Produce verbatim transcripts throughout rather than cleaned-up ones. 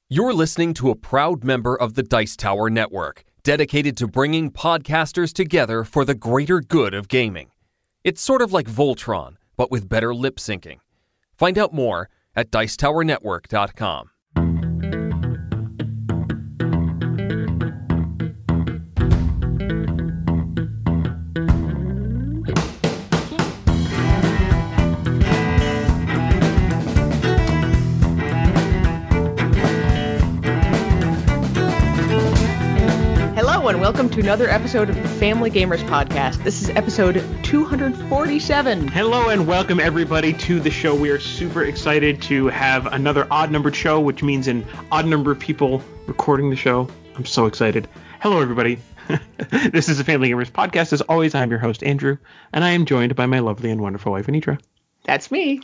You're listening to a proud member of the Dice Tower Network, dedicated to bringing podcasters together for the greater good of gaming. It's sort of like Voltron, but with better lip syncing. Find out more at dice tower network dot com. And welcome to another episode of the Family Gamers Podcast. This is episode two hundred forty-seven. Hello and welcome everybody to the show. We are super excited to have another odd-numbered show, which means an odd number of people recording the show. I'm so excited. Hello everybody. This is the Family Gamers Podcast. As always, I'm your host, Andrew, and I am joined by my lovely and wonderful wife, Anitra. That's me.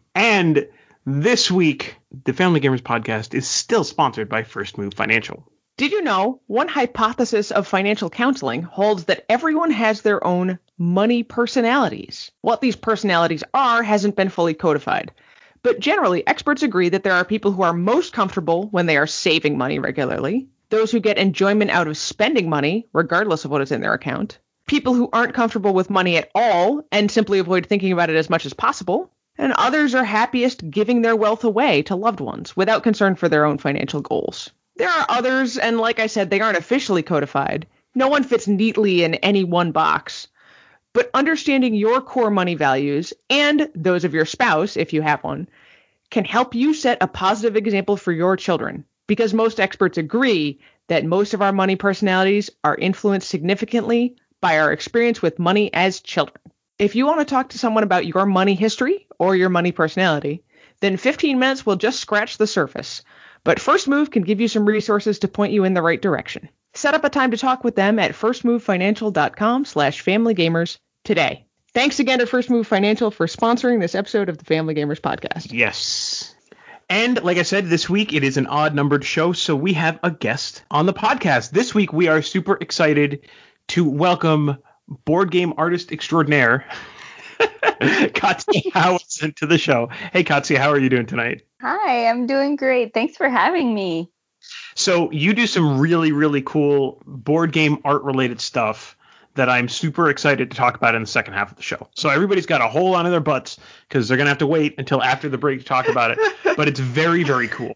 And this week, the Family Gamers Podcast is still sponsored by First Move Financial. Did you know one hypothesis of financial counseling holds that everyone has their own money personalities? What these personalities are hasn't been fully codified. But generally, experts agree that there are people who are most comfortable when they are saving money regularly, those who get enjoyment out of spending money, regardless of what is in their account, people who aren't comfortable with money at all and simply avoid thinking about it as much as possible, and others are happiest giving their wealth away to loved ones without concern for their own financial goals. There are others, and like I said, they aren't officially codified. No one fits neatly in any one box. But understanding your core money values, and those of your spouse, if you have one, can help you set a positive example for your children. Because most experts agree that most of our money personalities are influenced significantly by our experience with money as children. If you want to talk to someone about your money history or your money personality, then fifteen minutes will just scratch the surface. But First Move can give you some resources to point you in the right direction. Set up a time to talk with them at firstmovefinancial.com slash familygamers today. Thanks again to First Move Financial for sponsoring this episode of the Family Gamers Podcast. Yes. And like I said, this week it is an odd-numbered show, so we have a guest on the podcast. This week we are super excited to welcome board game artist extraordinaire, Katya Howison, to the show. Hey, Katya, how are you doing tonight? Hi, I'm doing great. Thanks for having me. So you do some really, really cool board game art related stuff that I'm super excited to talk about in the second half of the show. So everybody's got a hole on their butts because they're going to have to wait until after the break to talk about it. But it's very, very cool.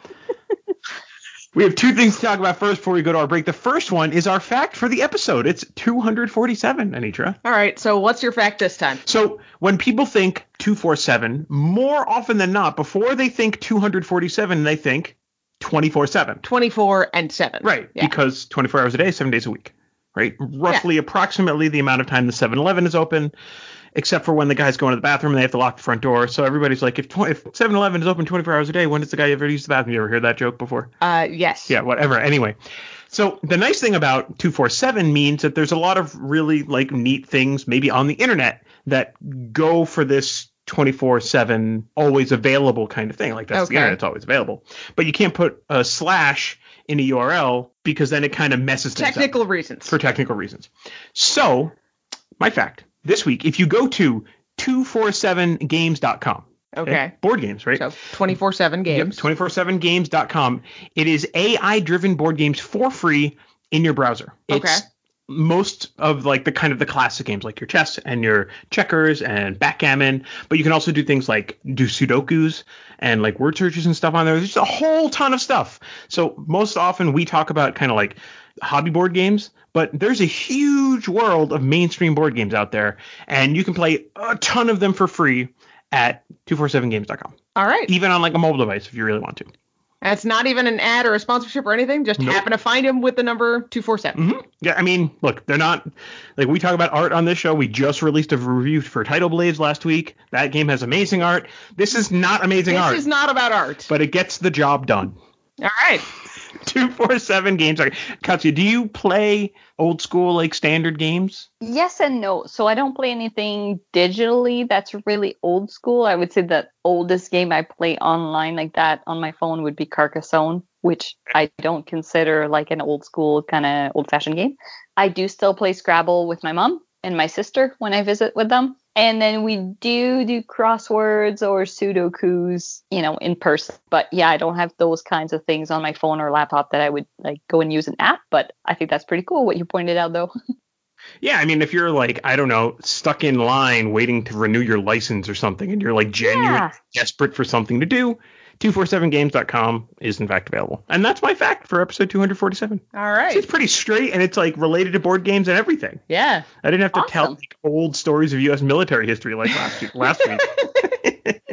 We have two things to talk about first before we go to our break. The first one is our fact for the episode. It's two hundred forty-seven, Anitra. All right, so what's your fact this time? So when people think two forty-seven, more often than not, before they think two hundred forty-seven, they think twenty-four seven. twenty-four and seven. Right, yeah. Because twenty-four hours a day, seven days a week. Right? Roughly, yeah. approximately the amount of time the seven eleven is open, except for when the guys go into the bathroom and they have to lock the front door. So everybody's like, if, if seven eleven is open twenty-four hours a day, when does the guy ever use the bathroom? You ever heard that joke before? Uh, yes. Yeah, whatever. Anyway, so the nice thing about two forty-seven means that there's a lot of really like neat things maybe on the internet that go for this twenty-four seven always available kind of thing. Like that's okay. the internet, it's always available. But you can't put a slash in a U R L because then it kind of messes things up. Technical reasons. For technical reasons. So, my fact, this week, if you go to two forty-seven games dot com. Okay. okay. Board games, right? So twenty-four seven games. Yep, two forty-seven games dot com. It is A I-driven board games for free in your browser. Okay. It's most of like the kind of the classic games like your chess and your checkers and backgammon, but you can also do things like do Sudokus and like word searches and stuff on there. There's just a whole ton of stuff. So most often we talk about kind of like hobby board games, but there's a huge world of mainstream board games out there, and you can play a ton of them for free at two forty-seven games dot com. All right. Even on like a mobile device if you really want to. That's not even an ad or a sponsorship or anything. Just nope. happen to find him with the number two forty-seven. Mm-hmm. Yeah, I mean, look, they're not like we talk about art on this show. We just released a review for Tidal Blades last week. That game has amazing art. This is not amazing this art. This is not about art. But it gets the job done. All right. two forty-seven games. Katya, do you play old school, like standard games? Yes and no. So I don't play anything digitally that's really old school. I would say the oldest game I play online like that on my phone would be Carcassonne, which I don't consider like an old school kind of old fashioned game. I do still play Scrabble with my mom and my sister when I visit with them. And then we do do crosswords or Sudokus, you know, in person. But yeah, I don't have those kinds of things on my phone or laptop that I would like go and use an app. But I think that's pretty cool what you pointed out, though. Yeah, I mean, if you're like, I don't know, stuck in line waiting to renew your license or something, and you're like genuinely Yeah. desperate for something to do, two forty-seven games dot com is in fact available. And that's my fact for episode two forty-seven. All right. So it's pretty straight, and it's like related to board games and everything. Yeah. I didn't have to tell Awesome. like, old stories of U S military history like last week. Last week.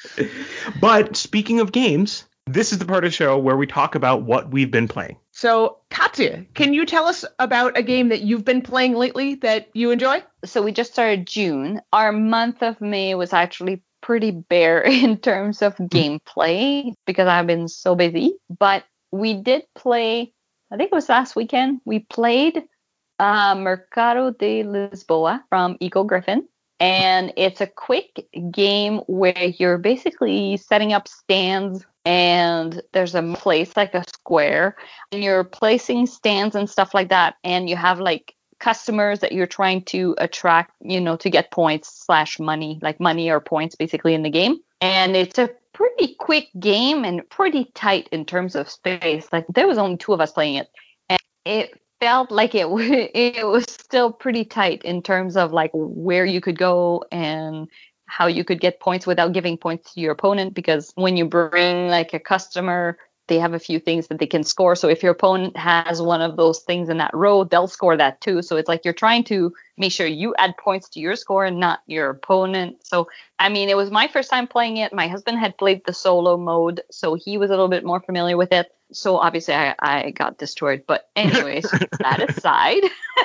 But speaking of games, this is the part of the show where we talk about what we've been playing. So, Katya, can you tell us about a game that you've been playing lately that you enjoy? So we just started June. Our month of May was actually pretty bare in terms of gameplay because I've been so busy. But we did play, I think it was last weekend, we played uh, Mercado de Lisboa from Eco Griffin. And it's a quick game where you're basically setting up stands and there's a place like a square and you're placing stands and stuff like that. And you have like customers that you're trying to attract, you know, to get points slash money, like money or points basically in the game. And it's a pretty quick game and pretty tight in terms of space. Like there was only two of us playing it. And it felt like it w- it was still pretty tight in terms of like where you could go and how you could get points without giving points to your opponent, because when you bring like a customer, they have a few things that they can score. So if your opponent has one of those things in that row, they'll score that too. So it's like you're trying to make sure you add points to your score and not your opponent. So, I mean, it was my first time playing it. My husband had played the solo mode, so he was a little bit more familiar with it. So obviously I, I got destroyed. But anyways, that aside,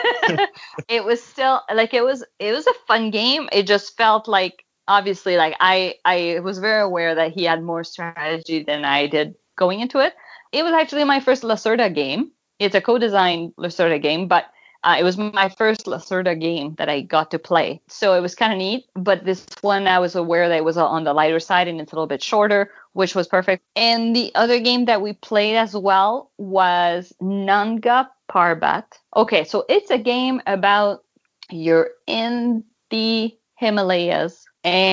it was still like it was it was a fun game. It just felt like obviously like I, I was very aware that he had more strategy than I did going into it. It was actually my first Lacerda game. It's a co-designed Lacerda game, but uh, it was my first Lacerda game that I got to play. So it was kind of neat. But this one, I was aware that it was on the lighter side and it's a little bit shorter, which was perfect. And the other game that we played as well was Nanga Parbat. Okay, so it's a game about you're in the Himalayas.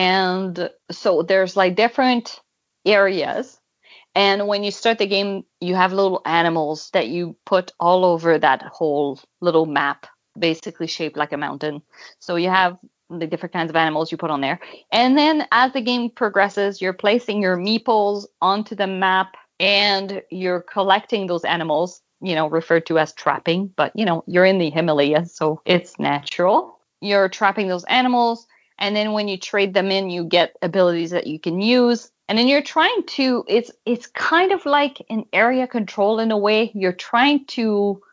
And so there's like different areas. And when you start the game, you have little animals that you put all over that whole little map, basically shaped like a mountain. So you have the different kinds of animals you put on there. And then as the game progresses, you're placing your meeples onto the map and you're collecting those animals, you know, referred to as trapping. But, you know, you're in the Himalayas, so it's natural. You're trapping those animals. And then when you trade them in, you get abilities that you can use. And then you're trying to, it's it's kind of like an area control in a way. You're trying to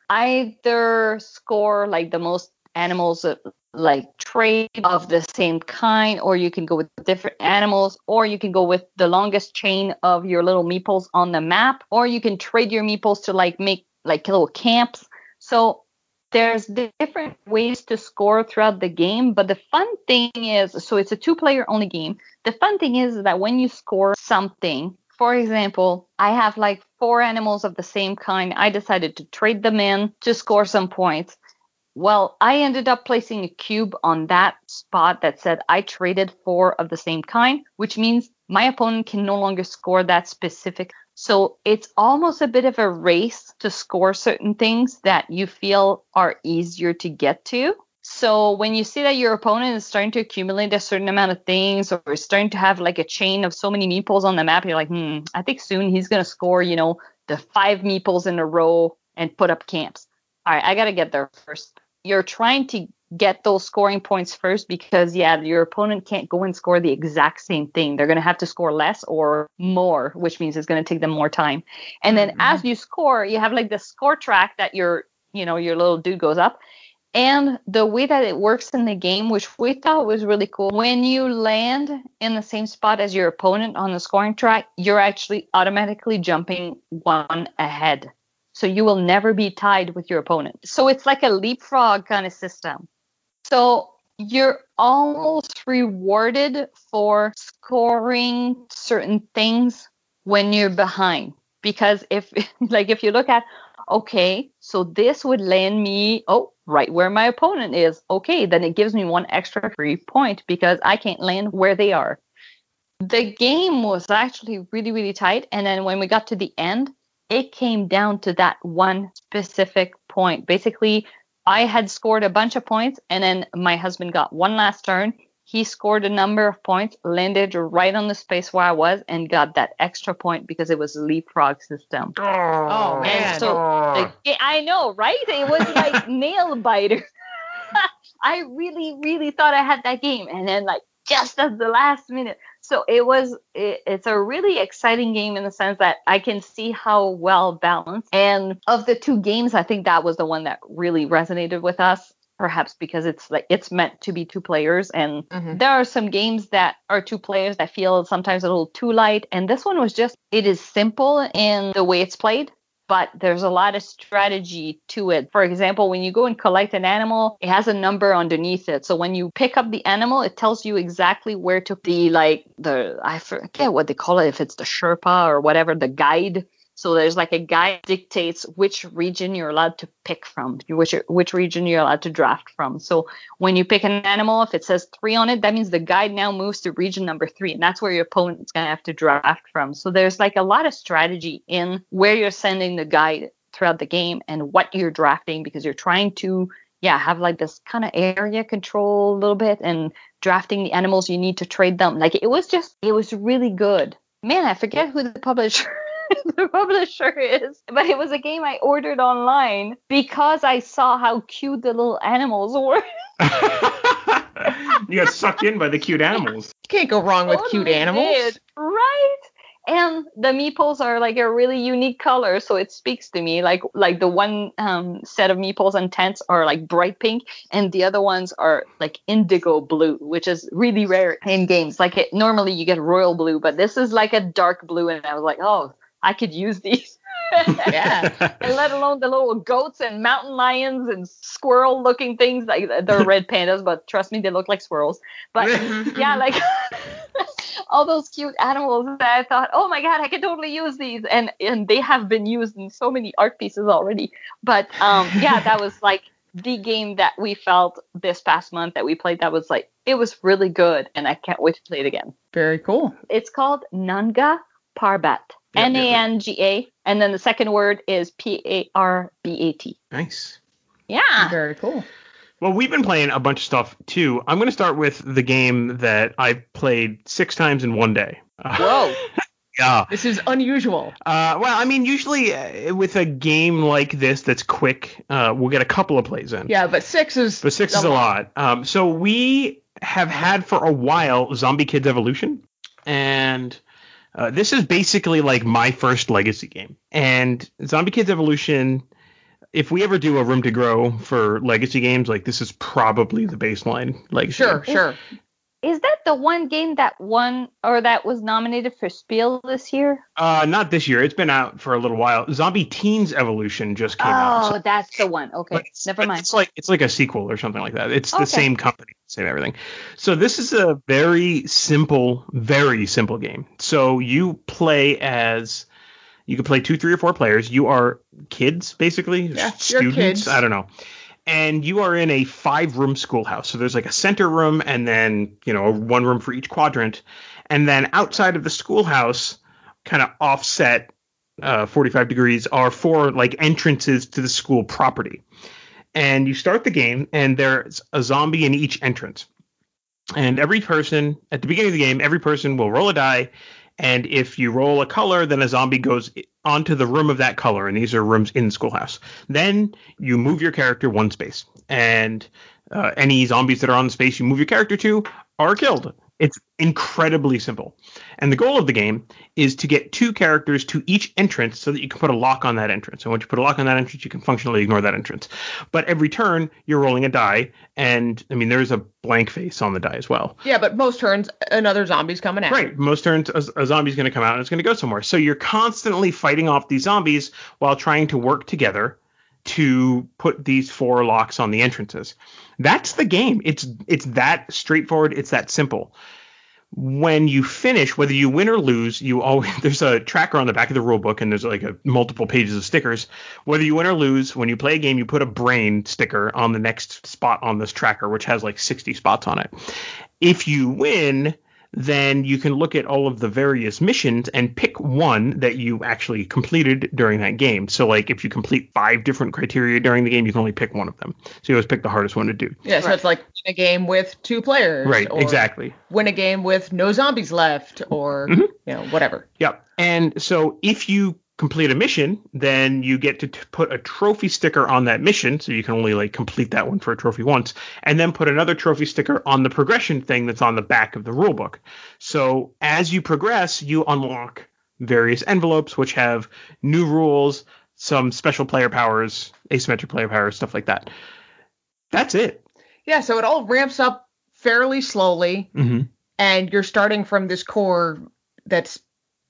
either score like the most animals that, like trade of the same kind, or you can go with different animals, or you can go with the longest chain of your little meeples on the map, or you can trade your meeples to like make like little camps. So there's different ways to score throughout the game, but the fun thing is, so it's a two-player only game. The fun thing is that when you score something, for example, I have like four animals of the same kind. I decided to trade them in to score some points. Well, I ended up placing a cube on that spot that said I traded four of the same kind, which means my opponent can no longer score that specific. So it's almost a bit of a race to score certain things that you feel are easier to get to. So when you see that your opponent is starting to accumulate a certain amount of things, or is starting to have like a chain of so many meeples on the map, you're like, hmm, I think soon he's going to score, you know, the five meeples in a row and put up camps. All right, I got to get there first. You're trying to get those scoring points first because, yeah, your opponent can't go and score the exact same thing. They're going to have to score less or more, which means it's going to take them more time. And then mm-hmm. as you score, you have like the score track that your, you know, your little dude goes up. And the way that it works in the game, which we thought was really cool, when you land in the same spot as your opponent on the scoring track, you're actually automatically jumping one ahead. So you will never be tied with your opponent. So it's like a leapfrog kind of system. So you're almost rewarded for scoring certain things when you're behind. Because if, like, if you look at, okay, so this would land me, oh, right where my opponent is. Okay, then it gives me one extra free point because I can't land where they are. The game was actually really, really tight. And then when we got to the end, it came down to that one specific point. Basically, I had scored a bunch of points, and then my husband got one last turn. He scored a number of points, landed right on the space where I was, and got that extra point because it was a leapfrog system. Oh, man. And so the, I know, right? It was like nail biter. I really, really thought I had that game. And then like just at the last minute. So it was, it, it's a really exciting game in the sense that I can see how well balanced. And of the two games, I think that was the one that really resonated with us. Perhaps because it's like it's meant to be two players, and mm-hmm. there are some games that are two players that feel sometimes a little too light. And this one was just, it is simple in the way it's played, but there's a lot of strategy to it. For example, when you go and collect an animal, it has a number underneath it. So when you pick up the animal, it tells you exactly where to be, like the, I forget what they call it, if it's the Sherpa or whatever, the guide. So there's like a guide dictates which region you're allowed to pick from, which which region you're allowed to draft from. So when you pick an animal, if it says three on it, that means the guide now moves to region number three, and that's where your opponent's going to have to draft from. So there's like a lot of strategy in where you're sending the guide throughout the game and what you're drafting, because you're trying to, yeah, have like this kind of area control a little bit and drafting the animals you need to trade them. Like it was just, it was really good. Man, I forget who the publisher the publisher is, but it was a game I ordered online because I saw how cute the little animals were. You got sucked in by the cute animals. Can't go wrong with totally cute animals. Did. Right? And the meeples are like a really unique color, so it speaks to me. Like like the one um, set of meeples and tents are like bright pink, and the other ones are like indigo blue, which is really rare in games. Like it, normally you get royal blue, but this is like a dark blue, and I was like, oh, I could use these. Yeah. And let alone the little goats and mountain lions and squirrel looking things. Like they're red pandas, but trust me, they look like squirrels. But yeah, like all those cute animals that I thought, oh my God, I could totally use these. And and they have been used in so many art pieces already. But um, yeah, that was like the game that we felt this past month that we played. That was like, it was really good. And I can't wait to play it again. Very cool. It's called Nanga Parbat. Yep, N A N G A, yep, yep. And then the second word is P A R B A T. Nice. Yeah. Very cool. Well, we've been playing a bunch of stuff, too. I'm going to start with the game that I've played six times in one day. Whoa. Yeah. This is unusual. Uh, well, I mean, usually uh, with a game like this that's quick, uh, we'll get a couple of plays in. Yeah, but six is But six is a lot. Um, so we have had for a while Zombie Kids Evolution, and Uh, this is basically like my first Legacy game. And Zombie Kids Evolution, if we ever do a Room to Grow for Legacy games, like this is probably the baseline Legacy Sure, game. sure. Is that the one game that won or that was nominated for Spiel this year? Uh, not this year. It's been out for a little while. Zombie Teens Evolution just came oh, out. Oh, so, that's the one. Okay, never mind. It's like it's like a sequel or something like that. It's okay. the same company, same everything. So this is a very simple, very simple game. So you play as you can play two, three, or four players. You are kids, basically, yeah, students. Kids. I don't know. And you are in a five-room schoolhouse. So there's like a center room and then, you know, one room for each quadrant. And then outside of the schoolhouse, kind of offset uh, forty-five degrees, are four like entrances to the school property. And you start the game, and there's a zombie in each entrance. And every person, at the beginning of the game, every person will roll a die. And if you roll a color, then a zombie goes onto the room of that color. And these are rooms in the schoolhouse. Then you move your character one space. And uh, any zombies that are on the space you move your character to are killed. It's incredibly simple. And the goal of the game is to get two characters to each entrance so that you can put a lock on that entrance. And once you put a lock on that entrance, you can functionally ignore that entrance. But every turn, you're rolling a die. And, I mean, there's a blank face on the die as well. Yeah, but most turns, another zombie's coming out. Right. Most turns, a, a zombie's going to come out and it's going to go somewhere. So you're constantly fighting off these zombies while trying to work together to put these four locks on the entrances. That's the game. It's it's that straightforward. It's that simple. when you finish, whether you win or lose, you always there's a tracker on the back of the rule book, and there's like a multiple pages of stickers. Whether you win or lose, when you play a game, you put a brain sticker on the next spot on this tracker, which has like sixty spots on it. If you win, then you can look at all of the various missions and pick one that you actually completed during that game. So like if you complete five different criteria during the game, you can only pick one of them. So you always pick the hardest one to do. Yeah, so right. It's like win a game with two players. Right, or exactly. Win a game with no zombies left, or mm-hmm. you know, whatever. Yep. And so if you complete a mission, then you get to t- put a trophy sticker on that mission, so you can only like complete that one for a trophy once, and then put another trophy sticker on the progression thing that's on the back of the rulebook. So as you progress, you unlock various envelopes which have new rules, some special player powers, asymmetric player powers, stuff like that. That's it. Yeah, so it all ramps up fairly slowly, mm-hmm. and you're starting from this core that's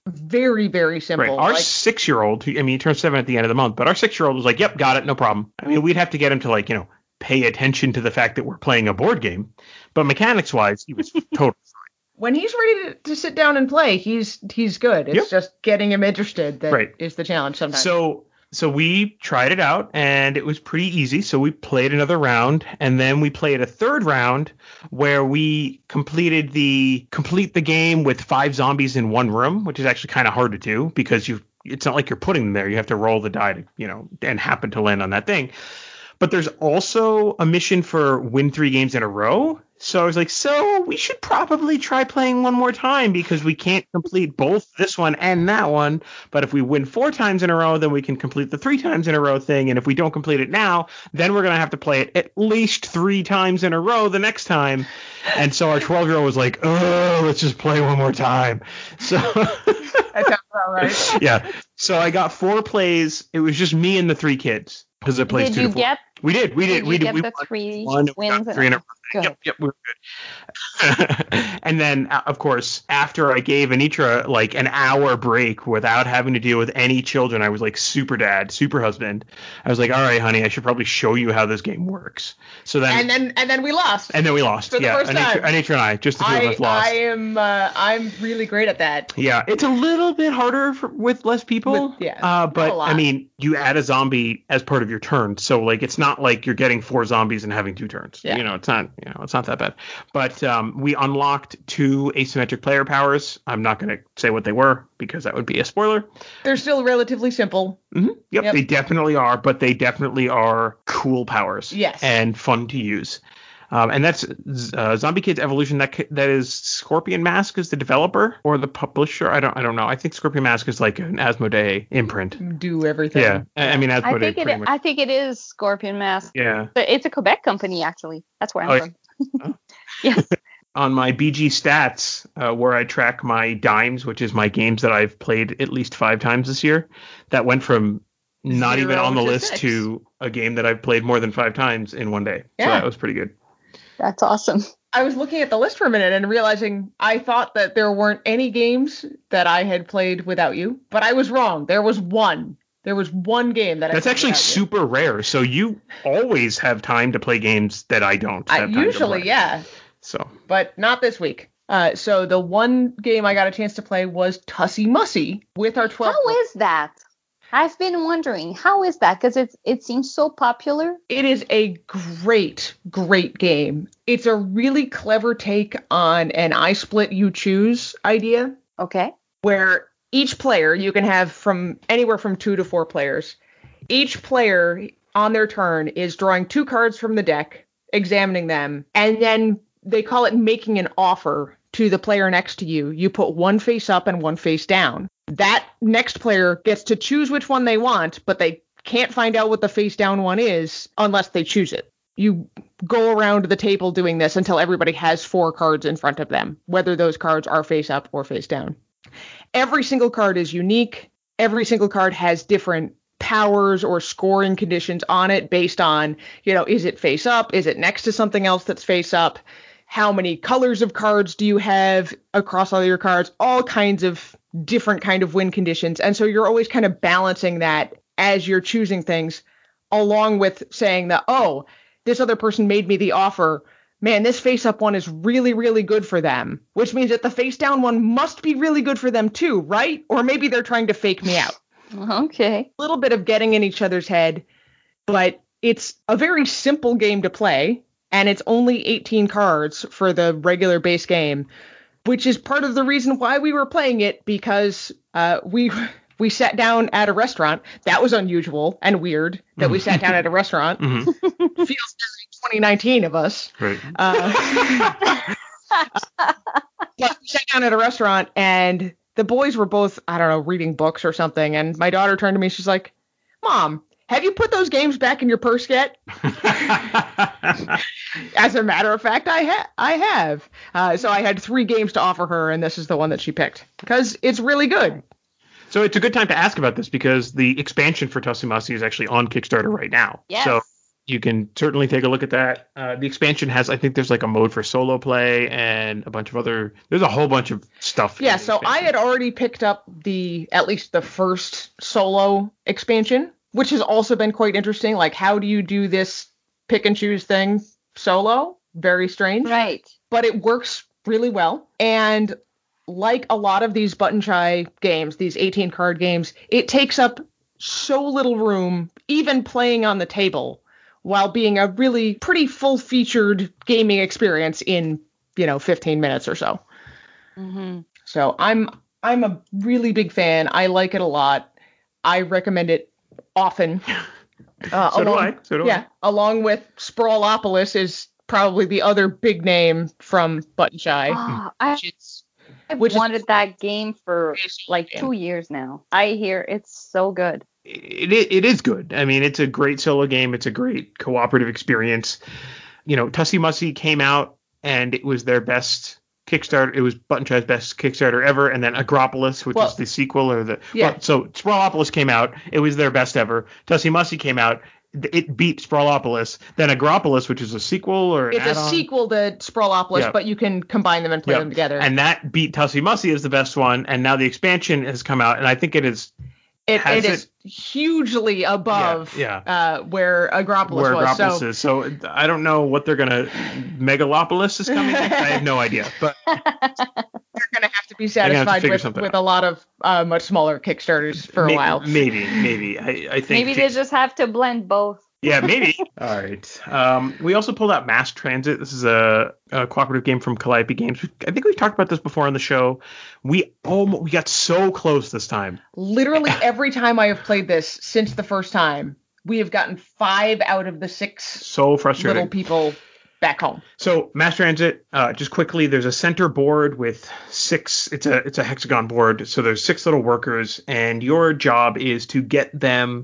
very, very simple. Right. Our like, six-year-old, I mean, he turns seven at the end of the month, but our six-year-old was like, yep, got it, no problem. I mean, we'd have to get him to, like, you know, pay attention to the fact that we're playing a board game. But mechanics-wise, he was totally fine. When he's ready to, to sit down and play, he's he's good. It's yep. just getting him interested that right. is the challenge sometimes. So so we tried it out, and it was pretty easy. So we played another round, and then we played a third round where we completed the complete the game with five zombies in one room, which is actually kind of hard to do because you it's not like you're putting them there. You have to roll the die to, you know, and happen to land on that thing. But there's also a mission for win three games in a row. So I was like, so we should probably try playing one more time because we can't complete both this one and that one. But if we win four times in a row, then we can complete the three times in a row thing. And if we don't complete it now, then we're going to have to play it at least three times in a row the next time. And so our twelve-year-old was like, oh, let's just play one more time. So that sounds about right. Yeah. So I got four plays. It was just me and the three kids. Because it plays did two you to four. get? We did. We did. Did we you did. get We the won three one, wins? We three in a row. Good. Yep. Yep. We were good. And then, of course, after I gave Anitra like an hour break without having to deal with any children, I was like super dad, super husband. I was like, all right, honey, I should probably show you how this game works. So then, and then, and then we lost. And then we lost. For the yeah. first Anitra, time. Anitra and I, just the two I, of us lost. I am, uh, I'm really great at that. Yeah, it's a little bit harder for, with less people. With, yeah. Uh, but a lot. I mean, you add a zombie as part of your turn, so like it's not like you're getting four zombies and having two turns. Yeah. You know, it's not. You know, it's not that bad. But um, we unlocked two asymmetric player powers. I'm not going to say what they were because that would be a spoiler. They're still relatively simple. Mm-hmm. Yep, Yep, they definitely are, but they definitely are cool powers. Yes. And fun to use. Um, and that's uh, Zombie Kids Evolution. That that is Scorpion Mask is the developer or the publisher. I don't I don't know. I think Scorpion Mask is like an Asmodee imprint. Do everything. Yeah, I mean Asmodee. I think it. pretty much. I think it is Scorpion Mask. Yeah. But it's a Quebec company actually. That's where I'm Oh, from. Yeah. On my B G stats, uh, where I track my dimes, which is my games that I've played at least five times this year, that went from not Zero even on the to list six. to a game that I've played more than five times in one day. Yeah. So that was pretty good. That's awesome. I was looking at the list for a minute and realizing I thought that there weren't any games that I had played without you, but I was wrong. There was one. There was one game that I That's played actually without you. super rare. So you always have time to play games that I don't I, have time usually, to play. yeah, So but not this week. Uh, so the one game I got a chance to play was Tussie Mussy with our twelve. How is that? I've been wondering, how is that? Because it's it seems so popular. It is a great, great game. It's a really clever take on an I split you choose idea, Okay. where each player, you can have from anywhere from two to four players. Each player on their turn is drawing two cards from the deck, examining them, and then they call it making an offer to the player next to you. You put one face up and one face down. That next player gets to choose which one they want, but they can't find out what the face down one is unless they choose it. You go around the table doing this until everybody has four cards in front of them, whether those cards are face up or face down. Every single card is unique. Every single card has different powers or scoring conditions on it based on, you know, is it face up? Is it next to something else that's face up? How many colors of cards do you have across all your cards? All kinds of different kind of win conditions. And so you're always kind of balancing that as you're choosing things, along with saying that, oh, this other person made me the offer, man, this face-up one is really, really good for them, which means that the face-down one must be really good for them too, right? Or maybe they're trying to fake me out. Okay. A little bit of getting in each other's head, but it's a very simple game to play, and it's only eighteen cards for the regular base game, which is part of the reason why we were playing it, because uh, we we sat down at a restaurant. That was unusual and weird that we sat down at a restaurant. Mm-hmm. Feels very twenty nineteen of us. Right. Uh, but we sat down at a restaurant, and the boys were both, I don't know, reading books or something. And my daughter turned to me. She's like, Mom, have you put those games back in your purse yet? As a matter of fact, I, ha- I have. Uh, so I had three games to offer her, and this is the one that she picked because it's really good. So it's a good time to ask about this because the expansion for Tatsumasi is actually on Kickstarter right now. Yes. So you can certainly take a look at that. Uh, the expansion has, I think there's like a mode for solo play and a bunch of other, there's a whole bunch of stuff. Yeah, so I had already picked up the, at least the first solo expansion, which has also been quite interesting. Like, how do you do this pick and choose thing solo? Very strange. Right. But it works really well. And like a lot of these Button Shy games, these eighteen card games, it takes up so little room, even playing on the table, while being a really pretty full-featured gaming experience in, you know, fifteen minutes or so. Mm-hmm. So I'm I'm a really big fan. I like it a lot. I recommend it often. Uh, So do along, I. So do yeah, I. along with Sprawlopolis is probably the other big name from Button Shy. Oh, I, which is, I've which is- wanted that game for Basic like game. two years now. I hear it's so good. It, it it is good. I mean, it's a great solo game. It's a great cooperative experience. You know, Tatsumasi came out and it was their best Kickstarter. It was Button Shy's best Kickstarter ever. And then Agropolis, which Well, is the sequel or the yeah. well, so Sprawlopolis came out. It was their best ever. Tatsumasi came out. It beat Sprawlopolis. Then Agropolis, which is a sequel or an It's a add-on. sequel to Sprawlopolis, Yeah. but you can combine them and play Yep. them together. And that beat Tatsumasi as the best one. And now the expansion has come out, and I think it is it, has it is hugely above Yeah, Uh, where Agropolis where was. Agropolis So is. So I don't know what they're gonna. Megalopolis is coming. I have no idea, but they're going to have to be gonna have to satisfied figure with, something with a lot of uh, much smaller Kickstarters for may- a while. Maybe, maybe. I, I think. Maybe they just have to blend both. Yeah, maybe. All right. Um, we also pulled out Mass Transit. This is a, a cooperative game from Calliope Games. I think we've talked about this before on the show. We almost we got so close this time. Literally every time I have played this since the first time, we have gotten five out of the six So frustrating. little people back home. So Mass Transit, uh, just quickly, there's a center board with six. It's a it's a hexagon board. So there's six little workers, and your job is to get them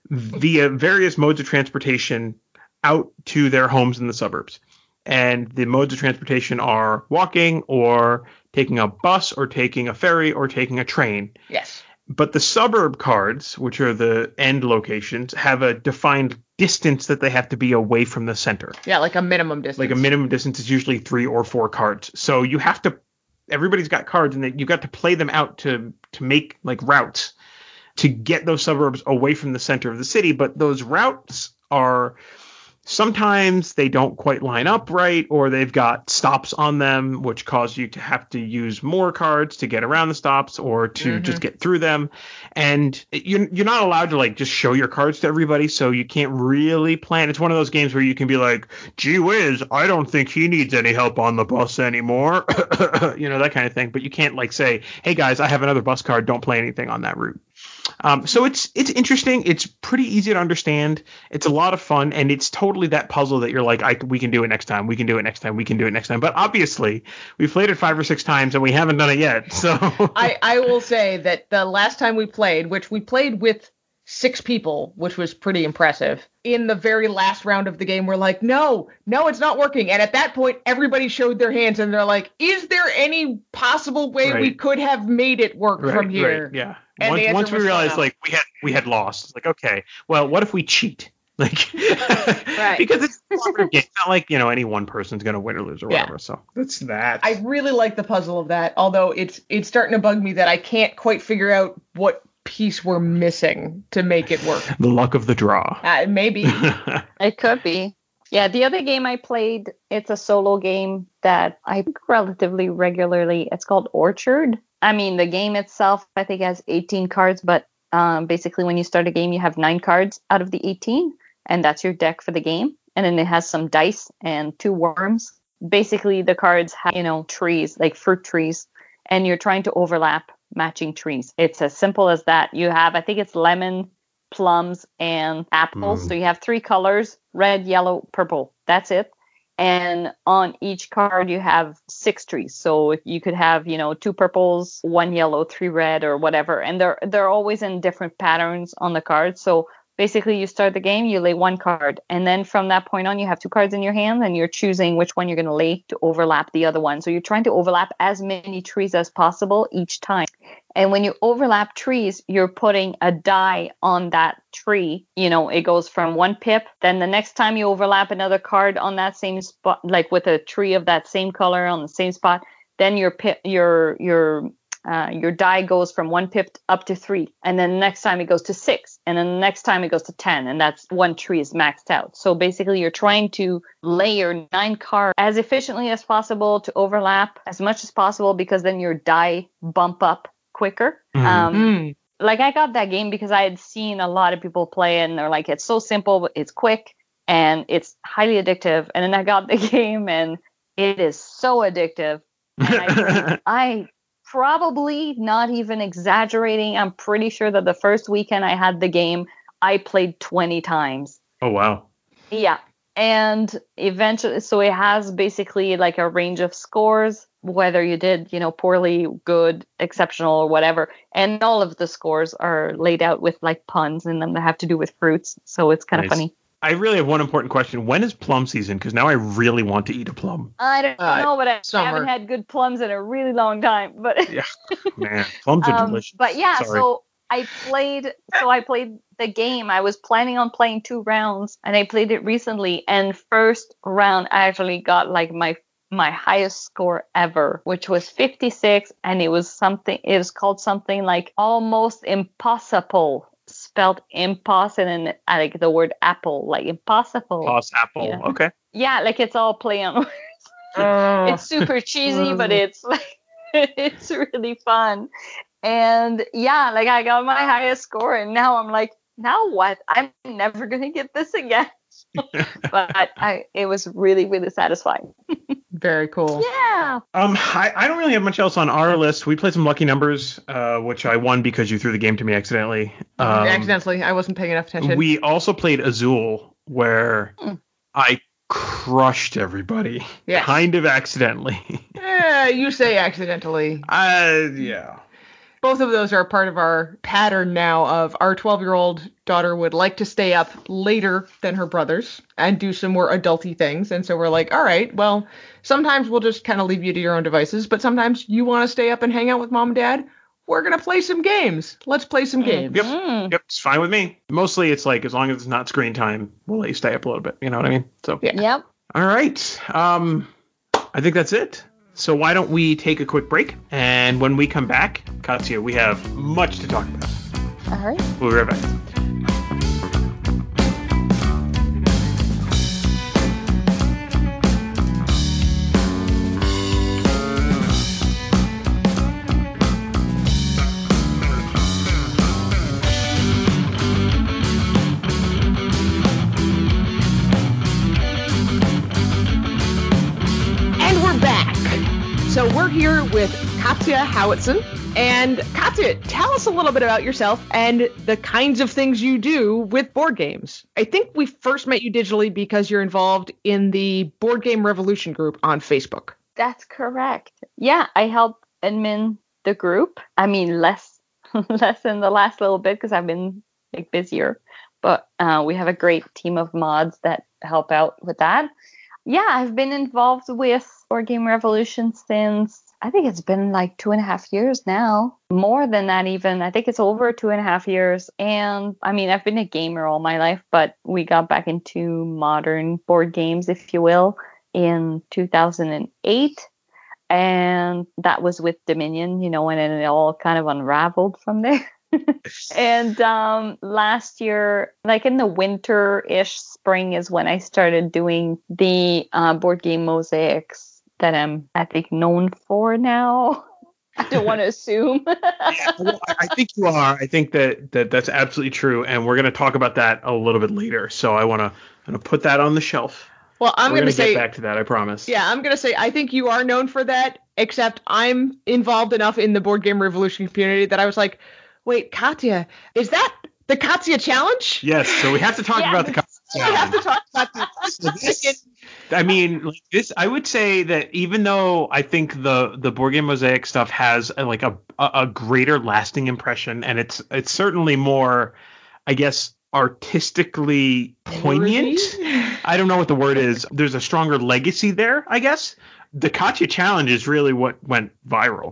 via various modes of transportation out to their homes in the suburbs. And the modes of transportation are walking or taking a bus or taking a ferry or taking a train. Yes. But the suburb cards, which are the end locations, have a defined distance that they have to be away from the center. Yeah, like a minimum distance. Like a minimum distance is usually three or four cards. So you have to, everybody's got cards and they, you got to play them out to to make like routes to get those suburbs away from the center of the city. But those routes are, sometimes they don't quite line up right, or they've got stops on them, which cause you to have to use more cards to get around the stops or to Mhm. just get through them. And you're, you're not allowed to like just show your cards to everybody, so you can't really plan. It's one of those games where you can be like, gee whiz, I don't think he needs any help on the bus anymore. You know, that kind of thing. But you can't like say, hey guys, I have another bus card. Don't play anything on that route. Um, so it's it's interesting. It's pretty easy to understand. It's a lot of fun, and it's totally that puzzle that you're like, I, we can do it next time. We can do it next time. We can do it next time. But obviously, we've played it five or six times, and we haven't done it yet. So I, I will say that the last time we played, which we played with six people, which was pretty impressive, in the very last round of the game, we're like, no, no, it's not working. And at that point, everybody showed their hands, and they're like, is there any possible way Right. we could have made it work right, from here? right, yeah. And the Once, answer once we was realized no. like we had we had lost, it's like, okay, well, what if we cheat? Like, Right. because it's a cooperative game. It's not like, you know, any one person's going to win or lose or Yeah. whatever. So that's that. I really like the puzzle of that, although it's it's starting to bug me that I can't quite figure out what piece we're missing to make it work. The luck of the draw. Uh, maybe. It could be. Yeah, the other game I played, it's a solo game that I think relatively regularly. It's called Orchard. I mean, the game itself, I think, has eighteen cards, but um, basically when you start a game, you have nine cards out of the eighteen, and that's your deck for the game. And then it has some dice and two worms. Basically, the cards have, you know, trees, like fruit trees, and you're trying to overlap matching trees. It's as simple as that. You have, I think it's lemon, plums, and apples. Mm. So you have three colors, red, yellow, purple. That's it. And on each card, you have six trees. So if you could have, you know, two purples, one yellow, three red, or whatever. And they're they're always in different patterns on the cards. So basically, you start the game, you lay one card, and then from that point on, you have two cards in your hand, and you're choosing which one you're going to lay to overlap the other one. So you're trying to overlap as many trees as possible each time. And when you overlap trees, you're putting a die on that tree. You know, it goes from one pip. Then the next time you overlap another card on that same spot, like with a tree of that same color on the same spot, then your pip, your your Uh, your die goes from one pip up to three, and then the next time it goes to six, and then the next time it goes to ten, and that's one tree is maxed out. So basically, you're trying to layer nine cards as efficiently as possible to overlap as much as possible, because then your die bump up quicker. Mm-hmm. Um, Mm. like I got that game because I had seen a lot of people play, and they're like, it's so simple, it's quick, and it's highly addictive. And then I got the game, and it is so addictive. And I, played, I probably not even exaggerating. I'm pretty sure that the first weekend I had the game, I played twenty times. Oh, wow. Yeah. And eventually, so it has basically like a range of scores, whether you did, you know, poorly, good, exceptional, or whatever. And all of the scores are laid out with like puns in them that have to do with fruits. So it's kind of Nice. funny. I really have one important question. When is plum season? Because now I really want to eat a plum. I don't Uh, know, but I summer. haven't had good plums in a really long time. But Yeah, man, plums are Um, delicious. But yeah, Sorry. so I played, so I played the game. I was planning on playing two rounds, and I played it recently. And first round, I actually got like my my highest score ever, which was fifty-six, and it was something. It was called something like almost impossible, spelled impossible, and I like the word apple, like impossible. Toss apple. Yeah. Okay. Yeah, like it's all play on words. Oh. It's super cheesy, but it's like it's really fun. And yeah, like I got my highest score, and now I'm like, now what? I'm never gonna get this again. But I, it was really, really satisfying. Very cool. Yeah. Um, I, I don't really have much else on our list. We played some Lucky Numbers, uh, which I won because you threw the game to me accidentally. Um, Accidentally, I wasn't paying enough attention. We also played Azul, where Mm. I crushed everybody, Yes. kind of accidentally. Eh, you say accidentally. uh, yeah. Both of those are part of our pattern now of our twelve-year-old daughter would like to stay up later than her brothers and do some more adulty things. And so we're like, all right, well, sometimes we'll just kind of leave you to your own devices, but sometimes you want to stay up and hang out with mom and dad. We're going to play some games. Let's play some games. Yep. Mm. Yep. It's fine with me. Mostly it's like, as long as it's not screen time, we'll let you stay up a little bit. You know what I mean? So, Yeah. Yep. all right. Um, I think that's it. So why don't we take a quick break? And when we come back, Katya, we have much to talk about. All right. We'll be right back. And we're back. So we're here with Katya Howitson. And Katya, tell us a little bit about yourself and the kinds of things you do with board games. I think we first met you digitally because you're involved in the Board Game Revolution group on Facebook. That's correct. Yeah, I help admin the group. I mean, less less in the last little bit because I've been like busier. But uh, we have a great team of mods that help out with that. Yeah, I've been involved with Board Game Revolution since I think it's been like two and a half years now. More than that even. I think it's over two and a half years. And I mean, I've been a gamer all my life, but we got back into modern board games, if you will, in two thousand eight. And that was with Dominion, you know, and then it all kind of unraveled from there. And um, last year, like in the winter-ish, spring is when I started doing the uh, board game mosaics that I'm, I think, known for now. I don't want to assume. Yeah, well, I I think you are. I think that, that that's absolutely true, and we're going to talk about that a little bit later. So I want to I'm going to put that on the shelf. Well, I'm We're going to gonna say get back to that. I promise. Yeah, I'm going to say I think you are known for that, except I'm involved enough in the Board Game Revolution community that I was like, wait, Katya, is that the Katya Challenge? Yes. So we have to talk Yeah. about the. Katya We have to Challenge. talk about So this. this- I mean, like this. I would say that even though I think the the board game mosaic stuff has a, like a, a a greater lasting impression, and it's it's certainly more, I guess, artistically poignant. I don't know what the word is. There's a stronger legacy there, I guess. The Katya Challenge is really what went viral.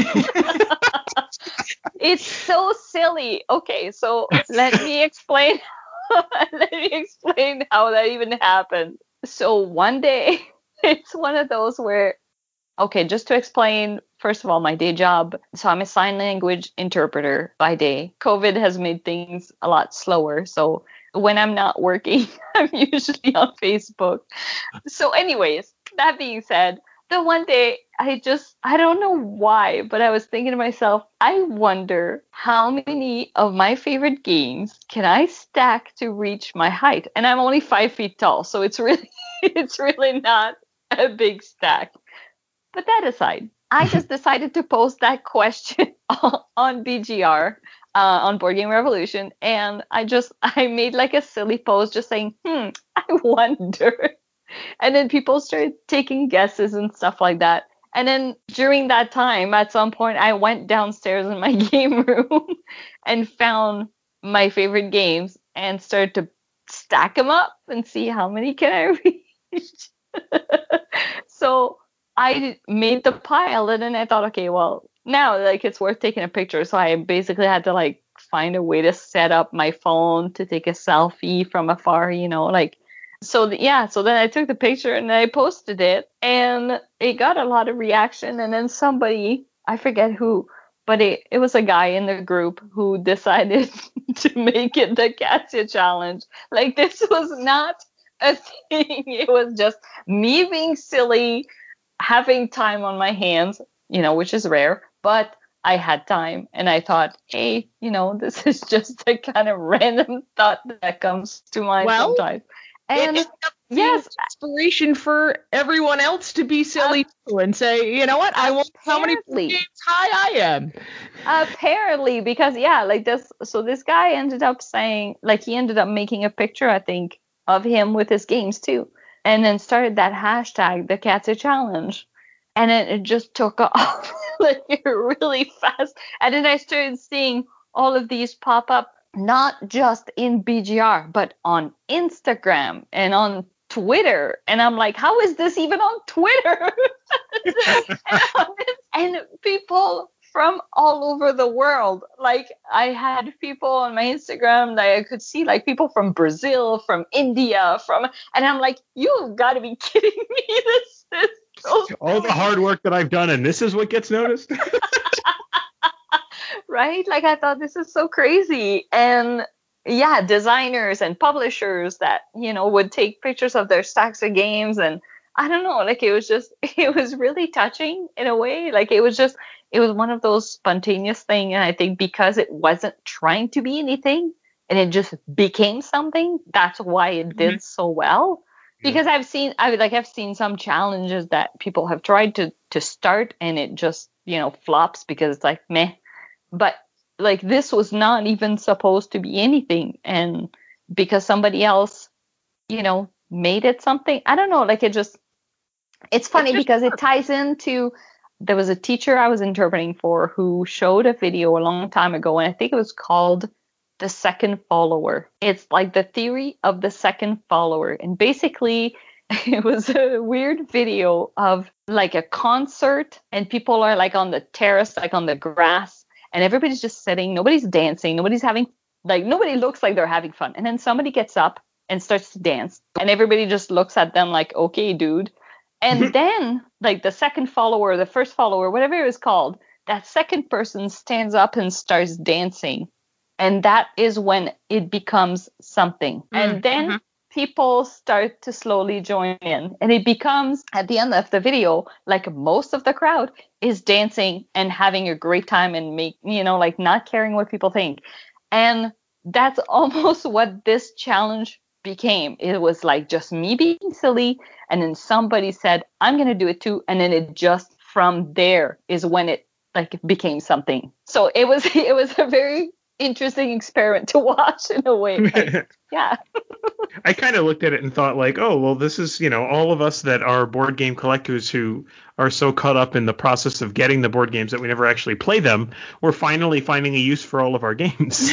It's so silly. Okay, so let me explain. Let me explain how that even happened. So one day, it's one of those where, okay, just to explain, first of all, my day job. So I'm a sign language interpreter by day. COVID has made things a lot slower. So when I'm not working, I'm usually on Facebook. So anyways, that being said, the one day I just, I don't know why, but I was thinking to myself, I wonder how many of my favorite games can I stack to reach my height? And I'm only five feet tall, so it's really, it's really not a big stack. But that aside, I just decided to post that question on B G R, uh, on Board Game Revolution, and I just, I made like a silly post just saying, hmm, I wonder. And then people started taking guesses and stuff like that. And then during that time, at some point, I went downstairs in my game room and found my favorite games and started to stack them up and see how many can I reach. So I made the pile, and then I thought, okay, well, now like it's worth taking a picture. So I basically had to like find a way to set up my phone to take a selfie from afar, you know, like. So th- yeah, so then I took the picture and I posted it, and it got a lot of reaction. And then somebody, I forget who, but it, it was a guy in the group who decided to make it the Katya Challenge. Like, this was not a thing. It was just me being silly, having time on my hands, you know, which is rare, but I had time, and I thought, hey, you know, this is just a kind of random thought that comes to mind Well, sometimes. And it, it yes, inspiration for everyone else to be silly too and say, you know what, I want how many apparently. games high I am. apparently, because yeah, like this, so this guy ended up saying, like, he ended up making a picture, I think, of him with his games too, and then started that hashtag, the Katya Challenge, and then it just took off like really fast. And then I started seeing all of these pop up, not just in B G R, but on Instagram and on Twitter. And I'm like, how is this even on Twitter? and, and people from all over the world. Like, I had people on my Instagram that I could see, like people from Brazil, from India, from, and I'm like, you've got to be kidding me. This is so All the hard work that I've done, and this is what gets noticed. right? Like, I thought, this is so crazy. And yeah, designers and publishers that, you know, would take pictures of their stacks of games. And I don't know, like, it was just, it was really touching in a way. Like, it was just, it was one of those spontaneous things. And I think because it wasn't trying to be anything and it just became something, that's why it did Mhm. so well. Yeah. Because I've seen, I like, I've seen some challenges that people have tried to, to start, and it just, you know, flops because it's like, meh. But like, this was not even supposed to be anything. And because somebody else, you know, made it something, I don't know, like, it just, it's funny just because it ties into, there was a teacher I was interpreting for who showed a video a long time ago, and I think it was called The Second Follower. It's like the theory of the second follower. And basically, it was a weird video of like a concert, and people are like on the terrace, like on the grass, and everybody's just sitting, nobody's dancing, nobody's having, like, nobody looks like they're having fun. And then somebody gets up and starts to dance, and everybody just looks at them like, okay, dude. And then, like, the second follower, the first follower, whatever it was called, that second person stands up and starts dancing. And that is when it becomes something. Mm, and then mm-hmm. people start to slowly join in. And it becomes, at the end of the video, like most of the crowd is dancing and having a great time and make, you know, like not caring what people think. And that's almost what this challenge became. It was like just me being silly. And then somebody said, I'm going to do it too. And then it just from there is when it like it became something. So it was, it was a very interesting experiment to watch in a way. Like, yeah. I kind of looked at it and thought like, oh, well, this is, you know, all of us that are board game collectors who are so caught up in the process of getting the board games that we never actually play them. We're finally finding a use for all of our games.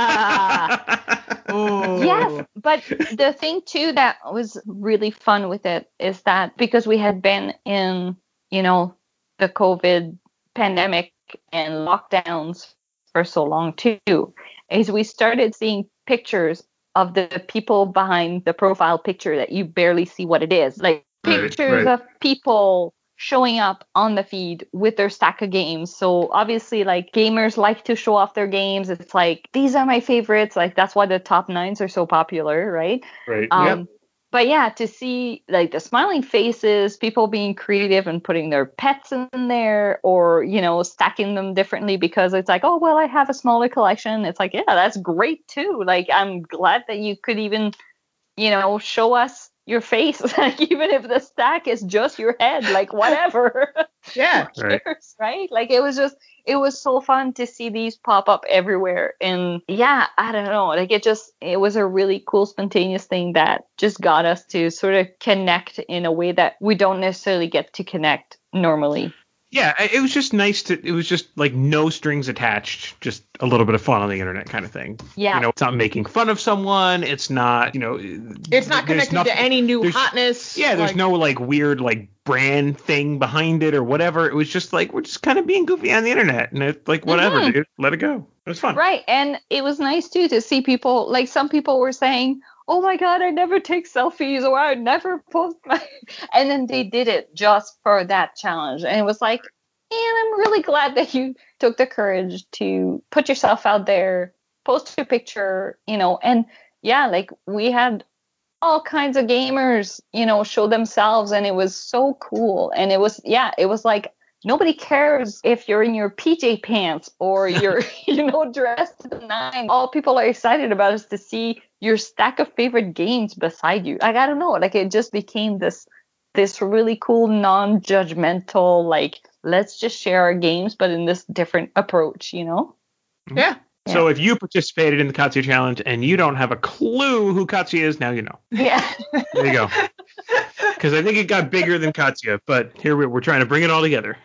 Oh. Yes, but the thing too that was really fun with it is that because we had been in, you know, the COVID pandemic and lockdowns for so long too, is we started seeing pictures of the people behind the profile picture that you barely see what it is. Like right, pictures right. of people showing up on the feed with their stack of games. So obviously like gamers like to show off their games. It's like, these are my favorites. Like that's why the top nines are so popular, right? Right. Um, yep. But yeah, to see like the smiling faces, people being creative and putting their pets in there or, you know, stacking them differently because it's like, oh, well, I have a smaller collection. It's like, yeah, that's great too. Like, I'm glad that you could even, you know, show us your face, like even if the stack is just your head, like whatever. Yeah. Who cares, right? Like it was just, it was so fun to see these pop up everywhere. And yeah, I don't know, like it just, it was a really cool spontaneous thing that just got us to sort of connect in a way that we don't necessarily get to connect normally. Yeah, it was just nice to, it was just like no strings attached, just a little bit of fun on the internet kind of thing. Yeah. You know, it's not making fun of someone. It's not, you know, it's not connected nothing, to any new hotness. Yeah, there's like, no like weird like brand thing behind it or whatever. It was just like, we're just kind of being goofy on the internet and it's like, whatever, mm-hmm. dude, let it go. It was fun. Right. And it was nice too to see people, like some people were saying, oh my God, I never take selfies or I never post my, and then they did it just for that challenge. And it was like, and I'm really glad that you took the courage to put yourself out there, post your picture, you know, and yeah, like we had all kinds of gamers, you know, show themselves and it was so cool. And it was, yeah, it was like, nobody cares if you're in your P J pants or you're, you know, dressed to the nine. All people are excited about is to see your stack of favorite games beside you. Like, I don't know, like it just became this, this really cool, non-judgmental, like, let's just share our games, but in this different approach, you know? Yeah. So yeah. If you participated in the Katsuya Challenge and you don't have a clue who Katsuya is, now you know. Yeah. There you go. Because I think it got bigger than Katsuya, but here we, we're trying to bring it all together.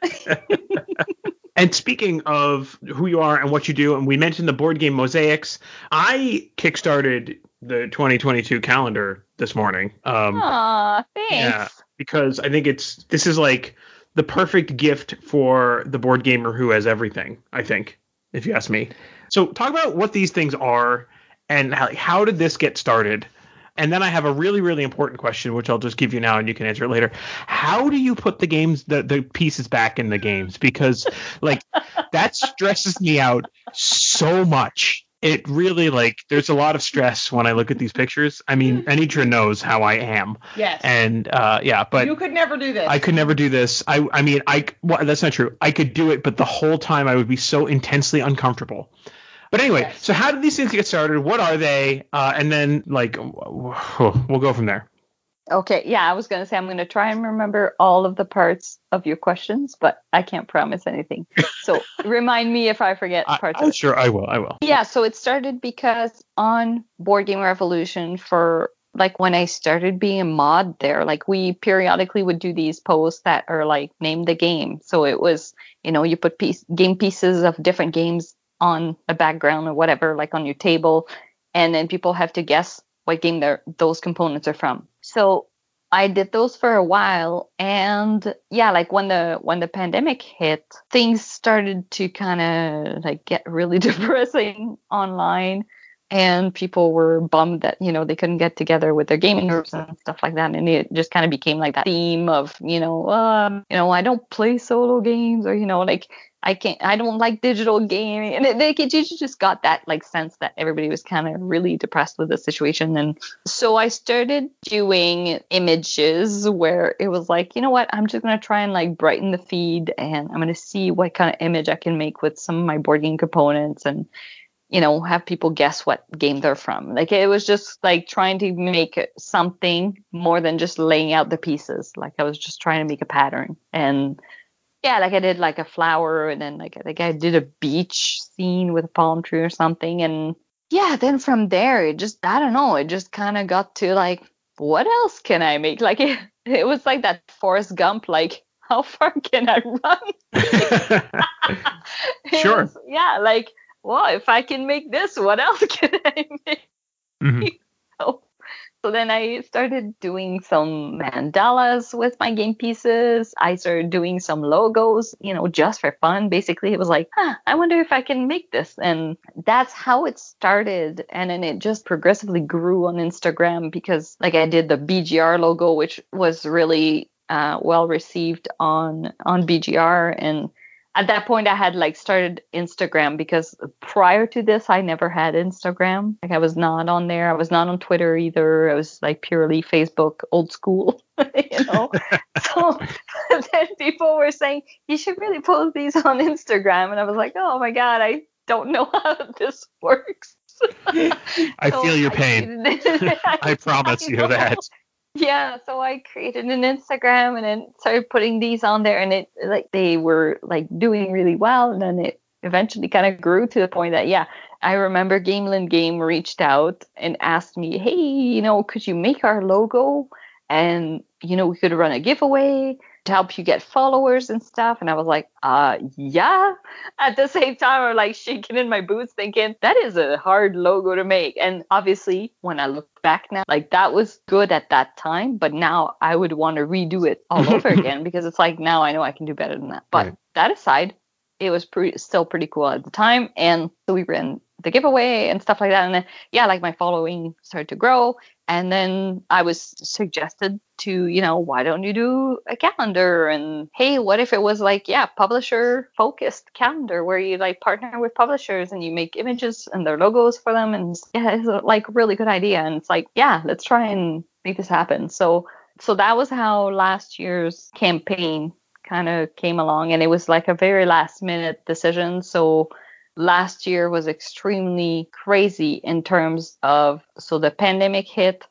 And speaking of who you are and what you do, and we mentioned the board game Mosaics, I kickstarted the twenty twenty-two calendar this morning. Um, Aw, thanks. Yeah, because I think it's this is like the perfect gift for the board gamer who has everything, I think, if you ask me. So talk about what these things are and how, how did this get started? And then I have a really, really important question, which I'll just give you now and you can answer it later. How do you put the games, the, the pieces back in the games? Because like that stresses me out so much. It really like there's a lot of stress when I look at these pictures. I mean, Anitra knows how I am. Yes. And uh, yeah, but you could never do this. I could never do this. I I mean, I well, that's not true. I could do it, but the whole time I would be so intensely uncomfortable. But anyway, yes. So how did these things get started? What are they? Uh, and then like we'll go from there. Okay, yeah, I was going to say I'm going to try and remember all of the parts of your questions, but I can't promise anything. So remind me if I forget parts I, of it. Sure, I will, I will. Yeah, so it started because on Board Game Revolution for like when I started being a mod there, like we periodically would do these posts that are like name the game. So it was, you know, you put piece, game pieces of different games on a background or whatever, like on your table, and then people have to guess what game those components are from. So I did those for a while, and yeah, like when the when the pandemic hit, things started to kind of like get really depressing online, and people were bummed that, you know, they couldn't get together with their gaming groups and stuff like that, and it just kind of became like that theme of, you know, um, you know, I don't play solo games, or you know, like I can't, I don't like digital gaming. And it, like, it you just got that like sense that everybody was kind of really depressed with the situation. And so I started doing images where it was like, you know what, I'm just going to try and like brighten the feed, and I'm going to see what kind of image I can make with some of my board game components, and, you know, have people guess what game they're from. Like, it was just like trying to make something more than just laying out the pieces. Like, I was just trying to make a pattern. And yeah, like I did like a flower, and then like I think I did a beach scene with a palm tree or something. And yeah, then from there, it just, I don't know, it just kind of got to like, what else can I make? Like, it, it was like that Forrest Gump, like, how far can I run? Sure. Was, yeah, like, well, if I can make this, what else can I make? Mm-hmm. So, so then I started doing some mandalas with my game pieces. I started doing some logos, you know, just for fun. Basically, it was like, huh, I wonder if I can make this. And that's how it started. And then it just progressively grew on Instagram, because like I did the B G R logo, which was really uh, well received on on B G R. And at that point, I had like started Instagram, because prior to this, I never had Instagram. Like, I was not on there. I was not on Twitter either. I was like purely Facebook, old school, you know. So then people were saying, you should really post these on Instagram. And I was like, oh my God, I don't know how this works. I So feel your I pain. created- I promise I you know. that. Yeah, so I created an Instagram and then started putting these on there, and it like they were like doing really well, and then it eventually kind of grew to the point that, yeah, I remember Gameland Game reached out and asked me, hey, you know, could you make our logo, and you know, we could run a giveaway to help you get followers and stuff. And I was like, uh, yeah. At the same time, I'm like shaking in my boots thinking that is a hard logo to make. And obviously, when I look back now, like that was good at that time, but now I would want to redo it all over again, because it's like, now I know I can do better than that. But Right. that aside, it was pretty, still pretty cool at the time. And so we ran the giveaway and stuff like that. And then, yeah, like my following started to grow. And then I was suggested to, you know, why don't you do a calendar? And hey, what if it was like, yeah, publisher focused calendar where you like partner with publishers and you make images and their logos for them? And yeah, it's a, like really good idea. And it's like, yeah, let's try and make this happen. So, so that was how last year's campaign kind of came along. And it was like a very last minute decision. So last year was extremely crazy in terms of, so the pandemic hit,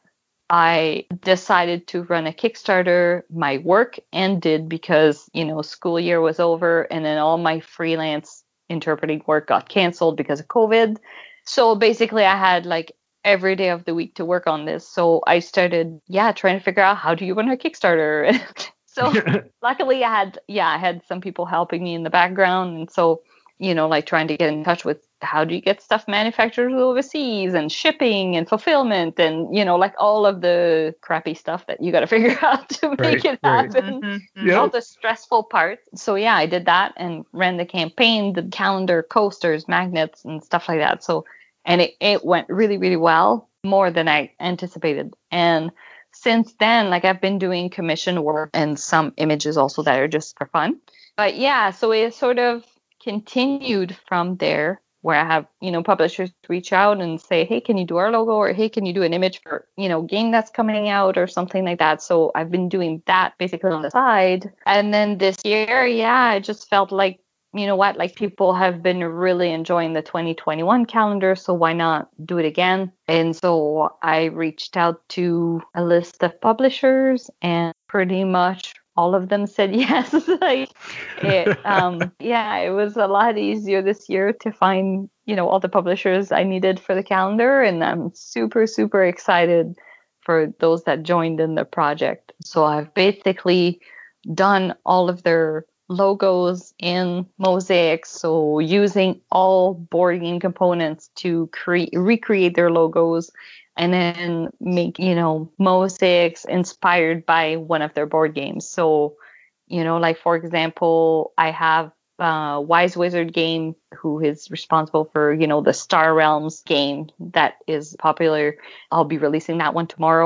I decided to run a Kickstarter. My work ended because, you know, school year was over, and then all my freelance interpreting work got canceled because of COVID. So basically I had like every day of the week to work on this. So I started, yeah, trying to figure out, how do you run a Kickstarter? So luckily I had, yeah, I had some people helping me in the background. And so, you know, like trying to get in touch with, how do you get stuff manufactured overseas, and shipping and fulfillment, and, you know, like all of the crappy stuff that you got to figure out to make Right, it right. happen. Mm-hmm. Yeah. All the stressful parts. So yeah, I did that and ran the campaign, the calendar, coasters, magnets, and stuff like that. So, and it, it went really, really well, more than I anticipated. And since then, like I've been doing commission work and some images also that are just for fun. But yeah, so it sort of continued from there, where I have, you know, publishers reach out and say, hey, can you do our logo? Or hey, can you do an image for, you know, game that's coming out or something like that. So I've been doing that basically on the side. And then this year, yeah, I just felt like, you know what, like people have been really enjoying the twenty twenty-one calendar, so why not do it again? And so I reached out to a list of publishers, and pretty much all of them said yes. Like, it, um, yeah, it was a lot easier this year to find, you know, all the publishers I needed for the calendar, and I'm super, super excited for those that joined in the project. So I've basically done all of their logos in Mosaic, so using all board game components to create recreate their logos, and then make, you know, mosaics inspired by one of their board games. So, you know, like for example, I have uh, Wise Wizard game, who is responsible for, you know, the Star Realms game that is popular. I'll be releasing that one tomorrow.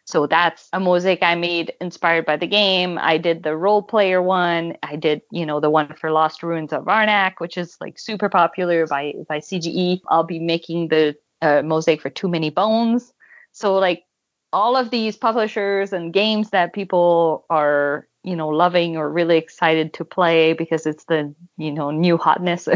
So that's a mosaic I made inspired by the game. I did the role player one. I did, you know, the one for Lost Ruins of Arnak, which is like super popular by, by C G E. I'll be making the uh, mosaic for Too Many Bones. So like all of these publishers and games that people are, you know, loving or really excited to play because it's the, you know, new hotness.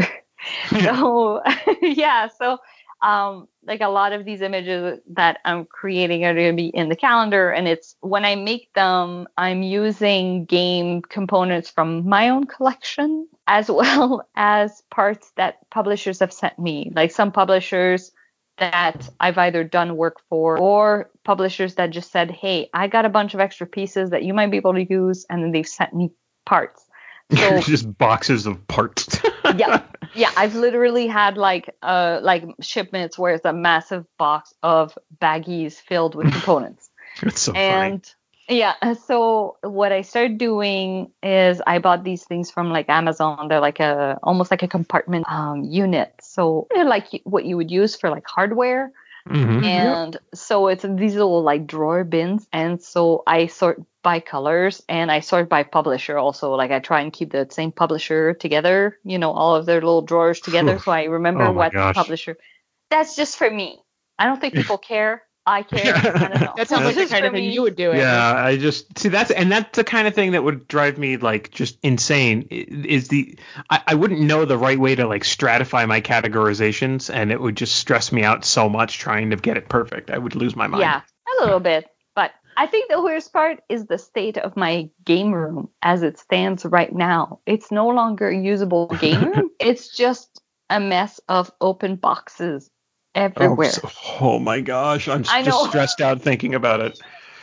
So yeah, so um, like a lot of these images that I'm creating are going to be in the calendar, and it's when I make them, I'm using game components from my own collection as well as parts that publishers have sent me. Like some publishers that I've either done work for or publishers that just said, hey, I got a bunch of extra pieces that you might be able to use, and then they've sent me parts. So just boxes of parts. yeah. Yeah, I've literally had like uh like shipments where it's a massive box of baggies filled with components. That's so and funny. Yeah, so what I started doing is I bought these things from like Amazon. They're like a almost like a compartment um unit. So they're like what you would use for like hardware. Mm-hmm. And yep. So it's these little like drawer bins. And so I sort by colors and I sort by publisher also. Like I try and keep the same publisher together, you know, all of their little drawers together. So I remember oh what gosh. publisher. That's just for me. I don't think people care. I care. I don't know. That sounds like the kind of thing me. You would do it. Yeah, I just see that's and that's the kind of thing that would drive me like just insane. Is the I, I wouldn't know the right way to like stratify my categorizations, and it would just stress me out so much trying to get it perfect. I would lose my mind. Yeah, a little bit, but I think the worst part is the state of my game room as it stands right now. It's no longer a usable game room. It's just a mess of open boxes everywhere. Oh, so, oh my gosh, I'm I just know. stressed out thinking about it.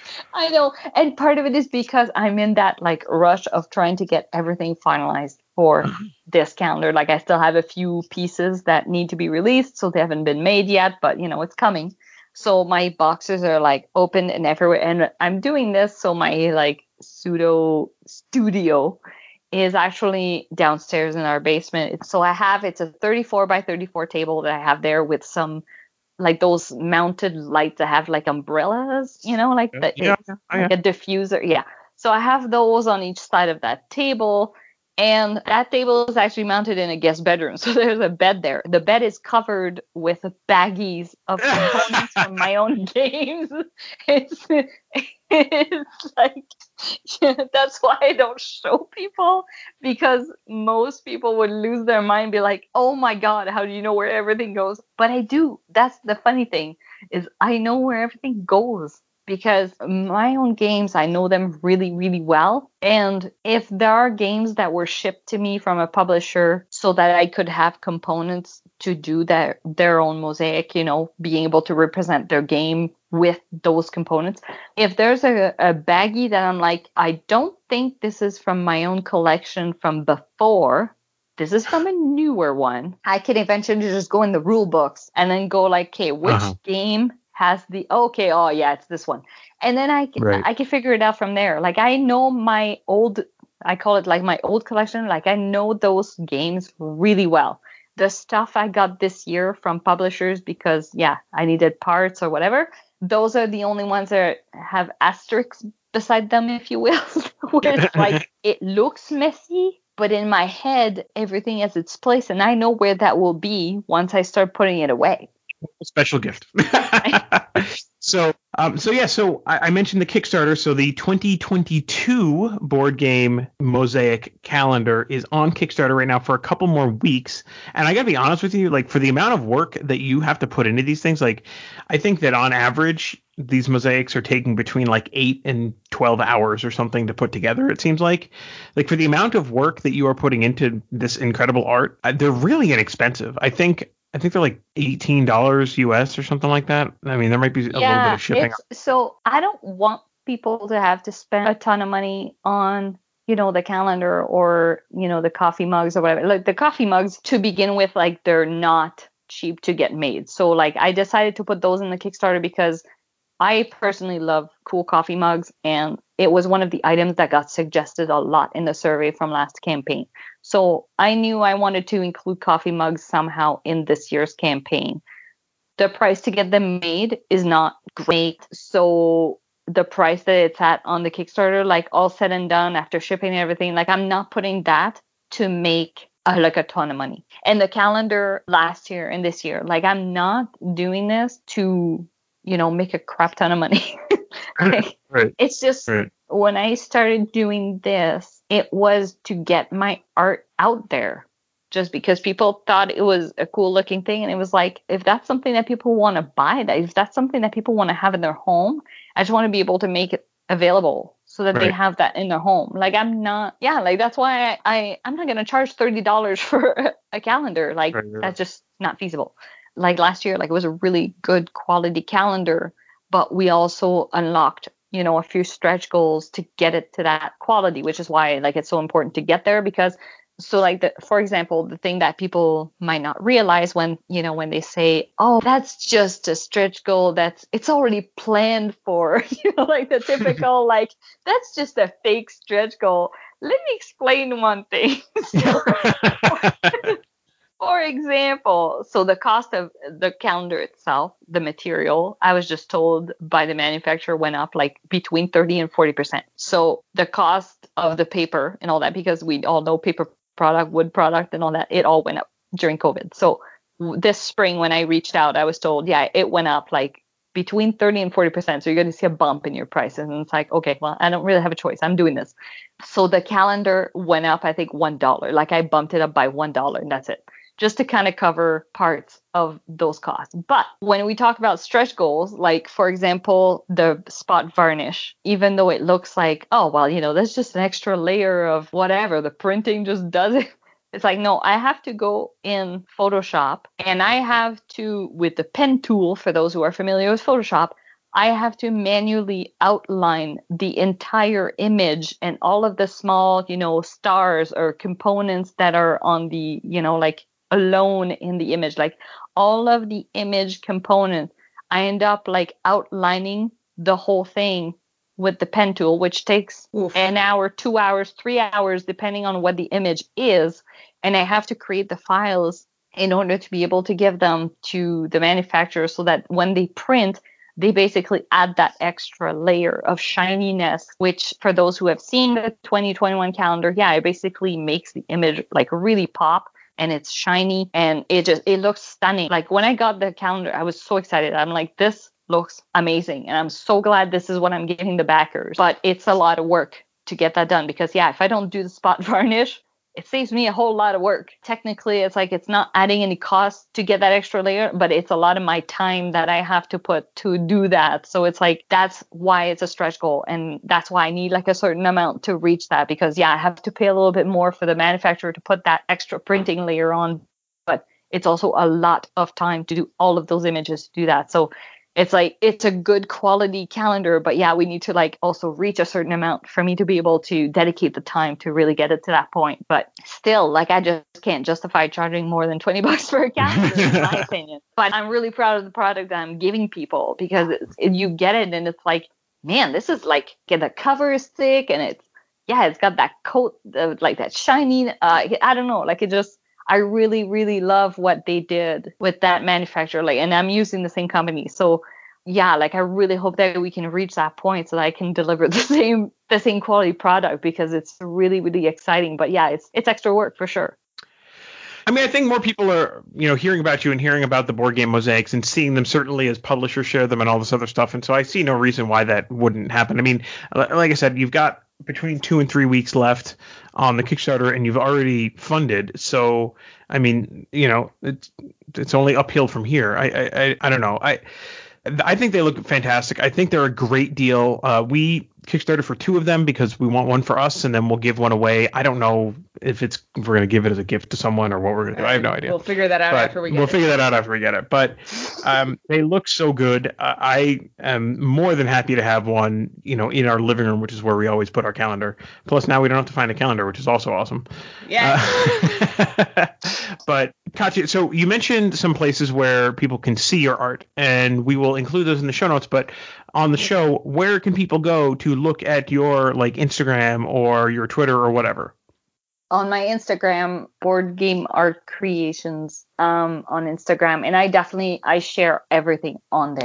I know, and part of it is because I'm in that like rush of trying to get everything finalized for this calendar. Like I still have a few pieces that need to be released, so they haven't been made yet, but you know it's coming. So my boxes are like open and everywhere, and I'm doing this so my like pseudo studio is actually downstairs in our basement. It's, so I have, it's a thirty-four by thirty-four table that I have there with some like those mounted lights that have like umbrellas, you know, like the, yeah, it's yeah, like yeah. a diffuser. Yeah. So I have those on each side of that table. And that table is actually mounted in a guest bedroom. So there's a bed there. The bed is covered with baggies of components from my own games. It's, it's like, yeah, that's why I don't show people, because most people would lose their mind and be like, oh my God, how do you know where everything goes? But I do. That's the funny thing, is I know where everything goes. Because my own games, I know them really, really well. And if there are games that were shipped to me from a publisher so that I could have components to do their, their own mosaic, you know, being able to represent their game with those components. If there's a, a baggie that I'm like, I don't think this is from my own collection from before, this is from a newer one, I can eventually just go in the rule books and then go like, okay, which uh-huh. game has the okay oh yeah it's this one, and then I can, right. I can figure it out from there. Like I know my old, I call it like my old collection, like I know those games really well. The stuff I got this year from publishers because yeah I needed parts or whatever, those are the only ones that have asterisks beside them, if you will, where it's like it looks messy, but in my head everything has its place and I know where that will be once I start putting it away. A special gift. so, um, so yeah, so I, I mentioned the Kickstarter. So the twenty twenty-two board game Mosaic calendar is on Kickstarter right now for a couple more weeks. And I gotta be honest with you, like for the amount of work that you have to put into these things, like I think that on average, these mosaics are taking between like eight and twelve hours or something to put together. It seems like, like for the amount of work that you are putting into this incredible art, they're really inexpensive. I think. I think they're like eighteen dollars U S or something like that. I mean, there might be a yeah, little bit of shipping. So I don't want people to have to spend a ton of money on, you know, the calendar or, you know, the coffee mugs or whatever. Like the coffee mugs to begin with, like they're not cheap to get made. So like I decided to put those in the Kickstarter because I personally love cool coffee mugs, and it was one of the items that got suggested a lot in the survey from last campaign. So I knew I wanted to include coffee mugs somehow in this year's campaign. The price to get them made is not great. So the price that it's at on the Kickstarter, like all said and done after shipping and everything, like I'm not putting that to make uh, like a ton of money. And the calendar last year and this year, like I'm not doing this to, you know, make a crap ton of money. Like, right. It's just right. when I started doing this, it was to get my art out there. Just because people thought it was a cool looking thing. And it was like, if that's something that people want to buy, that if that's something that people want to have in their home, I just want to be able to make it available so that right. they have that in their home. Like I'm not, yeah, like that's why I, I I'm not going to charge thirty dollars for a, a calendar. Like right, right. That's just not feasible. Like last year, like it was a really good quality calendar, but we also unlocked, you know, a few stretch goals to get it to that quality, which is why like it's so important to get there. Because so like, the, for example, the thing that people might not realize when, you know, when they say, oh, that's just a stretch goal, that's it's already planned for, you know, like the typical, like, that's just a fake stretch goal. Let me explain one thing. So, for example, so the cost of the calendar itself, the material, I was just told by the manufacturer went up like between thirty and forty percent. So the cost of the paper and all that, because we all know paper product, wood product and all that, it all went up during COVID. So this spring when I reached out, I was told, yeah, it went up like between thirty and forty percent. So you're going to see a bump in your prices. And it's like, okay, well, I don't really have a choice. I'm doing this. So the calendar went up, I think, one dollar. Like I bumped it up by one dollar and that's it. Just to kind of cover parts of those costs. But when we talk about stretch goals, like, for example, the spot varnish, even though it looks like, oh, well, you know, that's just an extra layer of whatever, the printing just does it. It's like, no, I have to go in Photoshop and I have to, with the pen tool, for those who are familiar with Photoshop, I have to manually outline the entire image and all of the small, you know, stars or components that are on the, you know, like, alone in the image, like all of the image components, I end up like outlining the whole thing with the pen tool, which takes Oof. an hour, two hours, three hours, depending on what the image is. And I have to create the files in order to be able to give them to the manufacturer so that when they print, they basically add that extra layer of shininess, which for those who have seen the twenty twenty-one calendar, yeah, it basically makes the image like really pop. And it's shiny and it just, it looks stunning. Like when I got the calendar, I was so excited. I'm like, this looks amazing. And I'm so glad this is what I'm giving the backers. But it's a lot of work to get that done because, yeah, if I don't do the spot varnish, it saves me a whole lot of work. Technically, it's like it's not adding any cost to get that extra layer, but it's a lot of my time that I have to put to do that. So it's like, that's why it's a stretch goal. And that's why I need like a certain amount to reach that because, yeah, I have to pay a little bit more for the manufacturer to put that extra printing layer on. But it's also a lot of time to do all of those images to do that. So it's like, it's a good quality calendar, but yeah, we need to like also reach a certain amount for me to be able to dedicate the time to really get it to that point. But still, like, I just can't justify charging more than twenty bucks for a calendar, in my opinion. But I'm really proud of the product that I'm giving people because it's, it, you get it and it's like, man, this is like, the cover is thick and it's, yeah, it's got that coat, of, like that shiny, uh, I don't know, like it just, I really, really love what they did with that manufacturer. Like, and I'm using the same company. So yeah, like I really hope that we can reach that point so that I can deliver the same, the same quality product because it's really, really exciting. But yeah, it's, it's extra work for sure. I mean, I think more people are, you know, hearing about you and hearing about the board game mosaics and seeing them certainly as publishers share them and all this other stuff. And so I see no reason why that wouldn't happen. I mean, like I said, you've got between two and three weeks left on the Kickstarter and you've already funded. So, I mean, you know, it's, it's only uphill from here. I, I, I don't know. I, I think they look fantastic. I think they're a great deal. Uh, we Kickstarted for two of them because we want one for us and then we'll give one away. I don't know if it's if we're going to give it as a gift to someone or what we're going to do. I have no idea. We'll figure that out but after we get we'll it. We'll figure that out after we get it. But um, they look so good. Uh, I am more than happy to have one, you know, in our living room, which is where we always put our calendar. Plus now we don't have to find a calendar, which is also awesome. Yeah. Uh, but Katya, so you mentioned some places where people can see your art, and we will include those in the show notes. But on the show, where can people go to look at your like Instagram or your Twitter or whatever? On my Instagram, Board Game Art Creations, um, on Instagram, and I definitely I share everything on there.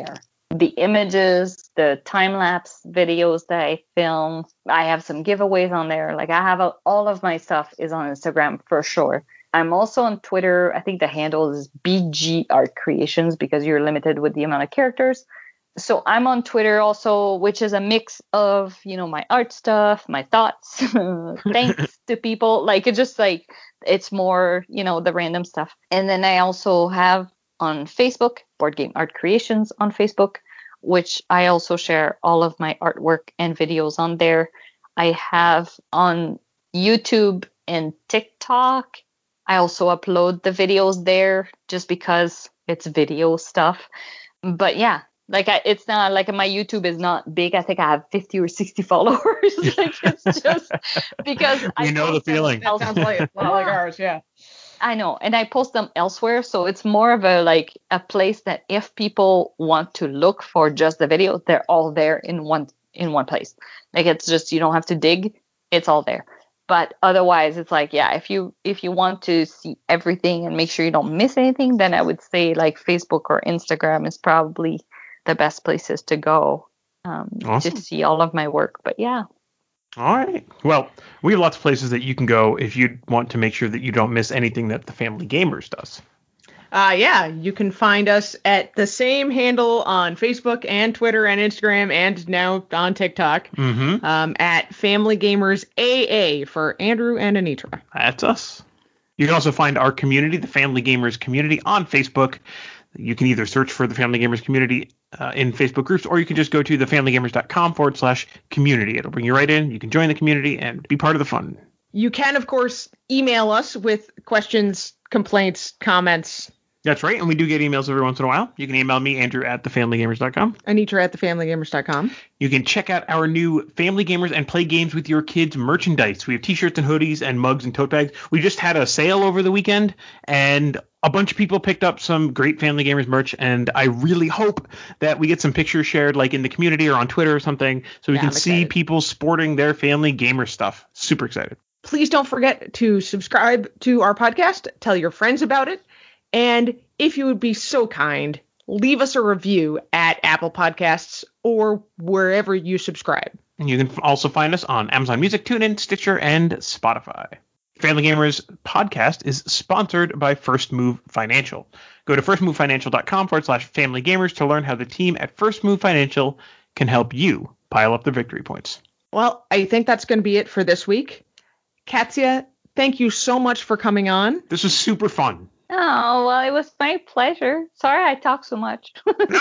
the images, the time-lapse videos that I film. I have some giveaways on there. Like I have a, all of my stuff is on Instagram for sure. I'm also on Twitter. I think the handle is B G Art Creations because you're limited with the amount of characters. So I'm on Twitter also, which is a mix of, you know, my art stuff, my thoughts, thanks to people. Like it's just like, it's more, you know, the random stuff. And then I also have on Facebook, Board Game Art Creations on Facebook, which I also share all of my artwork and videos on there. I have on YouTube and TikTok. I also upload the videos there just because it's video stuff. But yeah. Like, I, it's not like my YouTube is not big. I think I have fifty or sixty followers. Like, it's just because we I know the feeling. That sounds like, well, like ours, yeah. I know. And I post them elsewhere. So it's more of a like a place that if people want to look for just the videos, they're all there in one in one place. Like, it's just, you don't have to dig. It's all there. But otherwise, it's like, yeah, if you if you want to see everything and make sure you don't miss anything, then I would say like Facebook or Instagram is probably the best places to go um, awesome. to see all of my work. But yeah. All right. Well, we have lots of places that you can go if you want to make sure that you don't miss anything that the Family Gamers does. Uh, yeah, you can find us at the same handle on Facebook and Twitter and Instagram and now on TikTok Mm-hmm. um, at Family Gamers A A for Andrew and Anitra. That's us. You can also find our community, the Family Gamers community, on Facebook. You can either search for the Family Gamers community uh, in Facebook groups, or you can just go to thefamilygamers.com forward slash community. It'll bring you right in. You can join the community and be part of the fun. You can, of course, email us with questions, complaints, comments. That's right. And we do get emails every once in a while. You can email me, Andrew, at thefamilygamers dot com. Anitra at thefamilygamers dot com. You can check out our new Family Gamers and Play Games with Your Kids merchandise. We have t-shirts and hoodies and mugs and tote bags. We just had a sale over the weekend, and a bunch of people picked up some great Family Gamers merch, and I really hope that we get some pictures shared like in the community or on Twitter or something so we Yeah, can I'm see excited. people sporting their Family Gamer stuff. Super excited. Please don't forget to subscribe to our podcast, tell your friends about it, and if you would be so kind, leave us a review at Apple Podcasts or wherever you subscribe. And you can also find us on Amazon Music, TuneIn, Stitcher, and Spotify. Family Gamers podcast is sponsored by First Move Financial. Go to firstmovefinancial.com forward slash Family Gamers to learn how the team at First Move Financial can help you pile up the victory points. Well, I think that's going to be it for this week. Katya, thank you so much for coming on. This was super fun. Oh, well, it was my pleasure. Sorry I talk so much.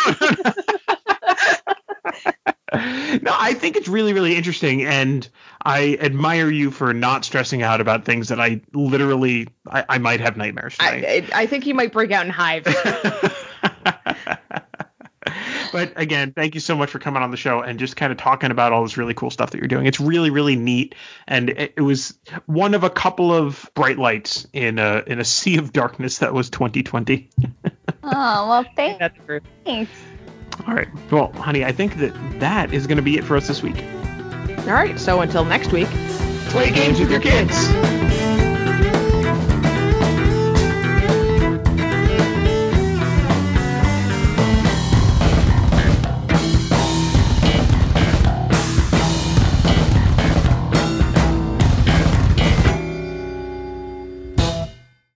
No, I think it's really, really interesting, and I admire you for not stressing out about things that I literally, I, I might have nightmares tonight. I, I think he might break out in hives. But again, thank you so much for coming on the show and just kind of talking about all this really cool stuff that you're doing. It's really, really neat, and it, it was one of a couple of bright lights in a in a sea of darkness that was twenty twenty. Oh, well, thanks. That's true. Thanks. All right. Well, honey, I think that that is going to be it for us this week. All right, so until next week, Play games with your kids.